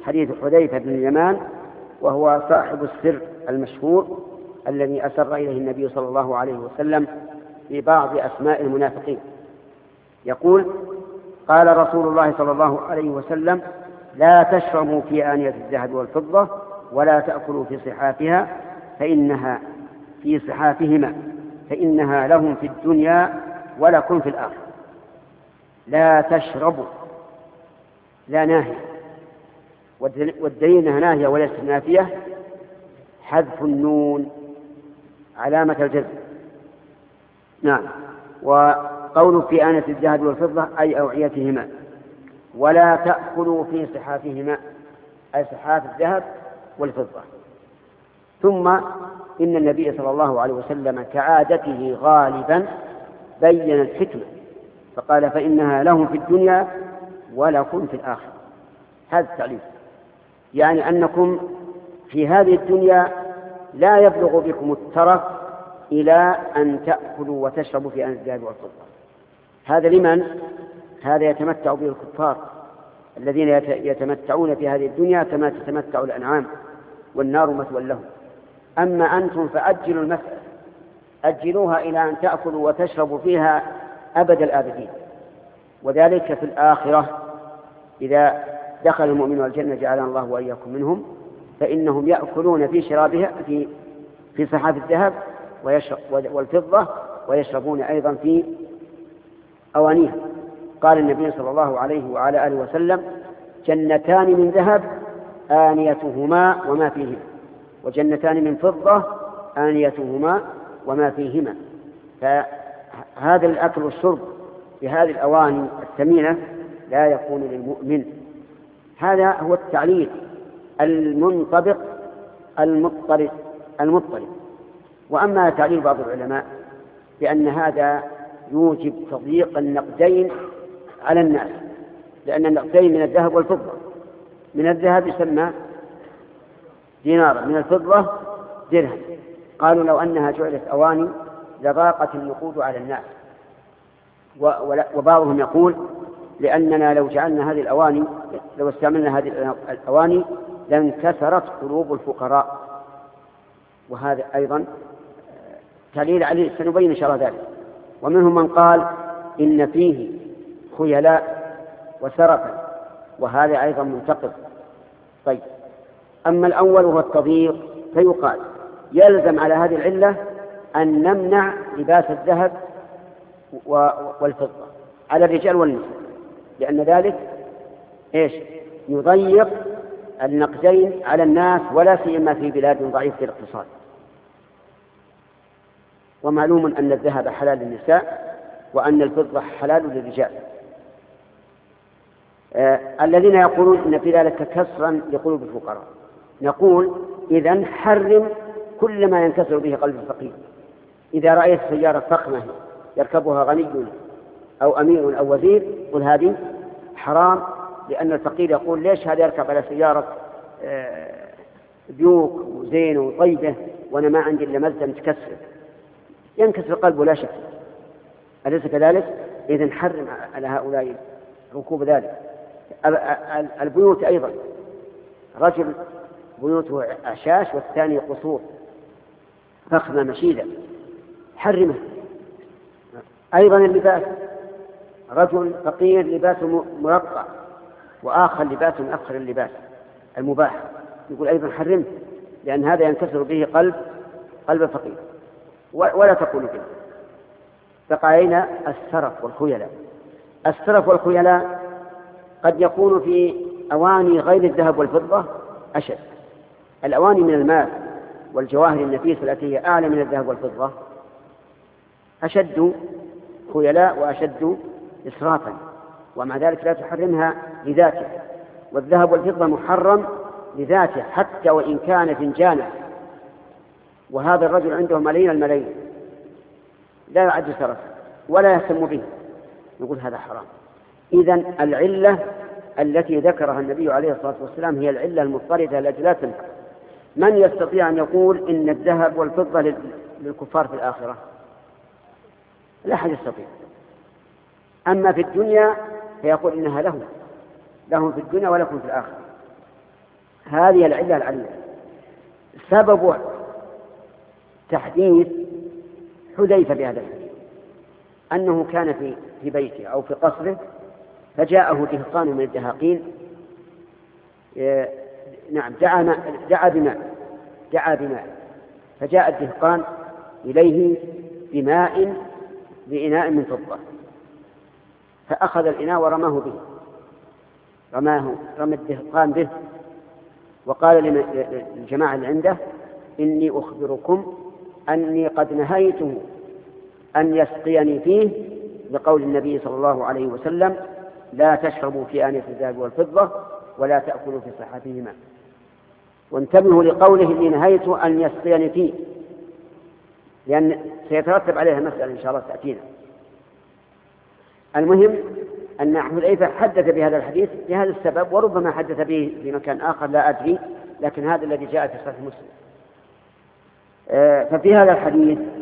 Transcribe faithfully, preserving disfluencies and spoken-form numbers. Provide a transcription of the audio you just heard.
حديث حذيفة بن اليمان، وهو صاحب السر المشهور الذي أسر إليه النبي صلى الله عليه وسلم في بعض أسماء المنافقين. يقول: قال رسول الله صلى الله عليه وسلم: لا تشربوا في آنية الذهب والفضة ولا تأكلوا في صحافها فإنها في صحافهما فإنها لهم في الدنيا ولكم في الآخرة. لا تشربوا، لا ناهية، والدليل أنها ناهية وليست نافية حذف النون علامة الجزم. نعم. وقول في آنية الذهب والفضة أي أوعيتهما. ولا تأكلوا في صحافهما أي صحاف الذهب والفضة. ثم إن النبي صلى الله عليه وسلم كعادته غالبا بين الحكمة فقال: فإنها لهم في الدنيا ولكم في الآخرة. هذا التعليم يعني أنكم في هذه الدنيا لا يبلغ بكم الترف إلى أن تأكلوا وتشربوا في آنية الذهب والفضة. هذا لمن؟ هذا يتمتع به الكفار الذين يتمتعون في هذه الدنيا كما تتمتع الأنعام، والنار مثوى لهم. أما أنتم فأجلوا المسألة، أجلوها إلى أن تأكلوا وتشربوا فيها أبد الآبدين. وذلك في الآخرة إذا دخل المؤمن الجنة جعلنا الله وإياكم منهم، فإنهم يأكلون في شرابها في في صحاف الذهب والفضة ويشربون أيضا في أوانيها. قال النبي صلى الله عليه وعلى آله وسلم: جنتان من ذهب آنيتهما وما فيهما، وجنتان من فضة آنيتهما وما فيهما. فهذا الأكل والشرب بهذه الأواني الثمينة لا يكون للمؤمن. هذا هو التعليل المنطبق المضطرد المضطرد. وأما تعليل بعض العلماء بأن هذا يوجب تضييق النقدين على الناس، لأن النقدين من الذهب والفضة، من الذهب يسمى دينار، من الفضة درهم. قالوا: لو أنها جعلت أواني لضاقت النقود على الناس. وبعضهم يقول: لأننا لو جعلنا هذه الأواني لو استعملنا هذه الأواني لانكسرت قلوب الفقراء. وهذا أيضا تعليل عليه، سنبين إن شاء الله ذلك. ومنهم من قال إن فيه خيلاء وسرفا، وهذا أيضا منتقد. طيب، أما الأول وهو التضييق فيقال: يلزم على هذه العلة أن نمنع لباس الذهب والفضة على الرجال والنساء، لأن ذلك إيش؟ يضيق النقدين على الناس، ولا سيما في بلاد ضعيفة الاقتصاد. ومعلوم أن الذهب حلال للنساء وأن الفضة حلال للرجال. آه الذين يقولون إن في ذلك كسرا لقلوب الفقراء، نقول: إذن حرم كل ما ينكسر به قلب الفقير. إذا رأيت سيارة فخمة يركبها غني أو أمير أو وزير قل هذه حرام، لأن الفقير يقول: ليش هذا يركب على سيارة آه بيوك وزين وطيبة وأنا ما عندي إلا مزة متكسر؟ ينكسر قلبه لا شك، أليس كذلك؟ إذن حرم على هؤلاء ركوب ذلك. البيوت أيضا، رجل بيوته أعشاش والثاني قصور فخمة مشيدة، حرمه. أيضا اللباس، رجل فقير لباسه مرقع وآخر لباسه من أفخر اللباس المباح، يقول أيضا حرمه، لأن هذا ينكسر به قلب قلب الفقير. ولا تقول به. بقينا السرف والخيلاء. السرف والخيلاء قد يكون في أواني غير الذهب والفضة أشد. الأواني من المال والجواهر النفيسة التي هي أعلى من الذهب والفضة أشد خيلاء وأشد إسرافا، ومع ذلك لا تحرمها لذاته. والذهب والفضة محرم لذاته حتى وإن كان فنجانا، وهذا الرجل عنده ملايين الملايين لا يعد سرفا ولا يهتم به، نقول هذا حرام. إذن العلة التي ذكرها النبي عليه الصلاة والسلام هي العلة المضطردة التي لا تنفع. من يستطيع أن يقول إن الذهب والفضة للكفار في الآخرة؟ لا أحد يستطيع. أما في الدنيا فيقول إنها لهم لهم في الدنيا ولكم في الآخرة. هذه العلة العلة. سبب تحديث حذيفة بهذا الحديث أنه كان في في بيته أو في قصره، فجاءه دهقان من الدهاقين، نعم دعا دعا بماء دعا بماء فجاء الدهقان إليه بماء بإناء من فضة، فأخذ الإناء ورماه به رماه رمى الدهقان به، وقال للجماعة اللي عنده: إني أخبركم أني قد نهيته أن يسقيني فيه، لقول النبي صلى الله عليه وسلم: لا تشربوا في آنية الذهب والفضة ولا تأكلوا في صحفهما. وانتبهوا لقوله: إني نهيته أن يسقيني فيه، لأن سيترتب عليها مسألة إن شاء الله تأتينا. المهم أن حذيفة حدث بهذا الحديث بهذا السبب، وربما حدث به في مكان آخر لا أدري، لكن هذا الذي جاء في صحيح مسلم. ففي هذا الحديث